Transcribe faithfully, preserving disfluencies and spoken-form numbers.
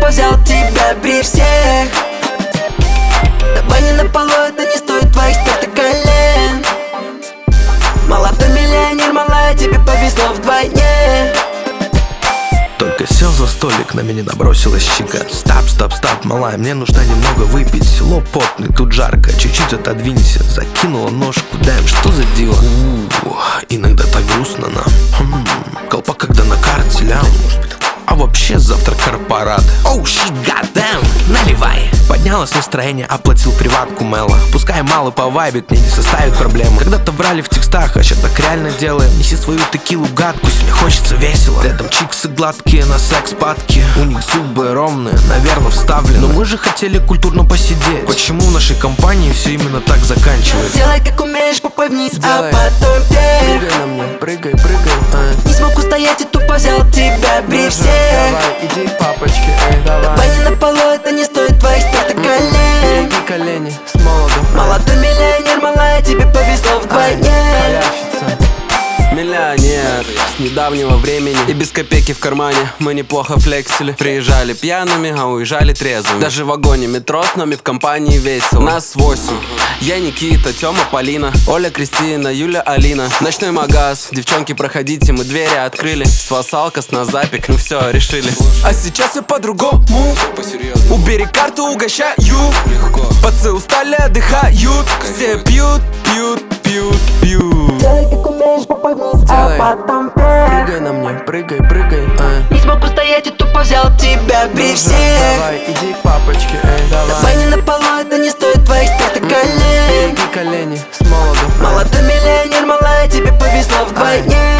тупо взял тебя при всех. Давай не на полу, это не стоит твоих стертых колен. Молодой миллионер, малая, тебе повезло вдвойне. Только сел за столик, на меня набросилась щека. Стоп, стоп, стоп, малая, мне нужно немного выпить. Лоб потный, тут жарко, чуть-чуть отодвинься. Закинула ножку, дэм, что за дело? У-у-у, иногда так грустно нам. Хм, колпак, когда на карте, лям. А вообще завтра корпорат. Оу, щит, гадэм, наливай. Поднялось настроение, оплатил приватку Мэла. Пускай мало повайбит, мне не составит проблемы. Когда-то врали в текстах, а сейчас так реально делаем. Неси свою текилу гадку, сегодня хочется весело. Рядом чиксы гладкие, на секс падки. У них зубы ровные, наверное вставлены. Но мы же хотели культурно посидеть. Почему в нашей компании все именно так заканчивается? Делай как умеешь, попой вниз, Делай. а потом вверх. Прыгай на мне, прыгай, прыгай, а. Не смог устоять и тупо взял тебя при всех. Давай, иди к папочке, эй, давай. Давай не на полу, это не стоит твоих стертых колен. Береги колени, с молоду. Молодой миллионер, малая, тебе повезло вдвойне. Халявщица. Миллионер с недавнего времени и без копейки в кармане. Мы неплохо флексили. Приезжали пьяными, а уезжали трезвыми. Даже в вагоне метро с нами в компании весело. Нас восемь. Я Никита, Тёма, Полина, Оля, Кристина, Юля, Алина. Ночной магаз, девчонки, проходите, мы двери открыли. С вас алкос на запик, ну все, решили. А сейчас все по-другому. Убери карту, угощаю. Пацы устали, отдыхают. Все пьют, пьют, пьют, пьют. Делай как умеешь, попой вниз, Делай. а потом вверх. Прыгай на мне, прыгай, прыгай, а. Не смог устоять и тупо взял тебя при всех. Давай, иди к папочке, эй, давай. Давай не на полу, это не стоит твоих стертых колен. Береги колени, с молоду. Молодой миллионер, малая, тебе повезло вдвойне.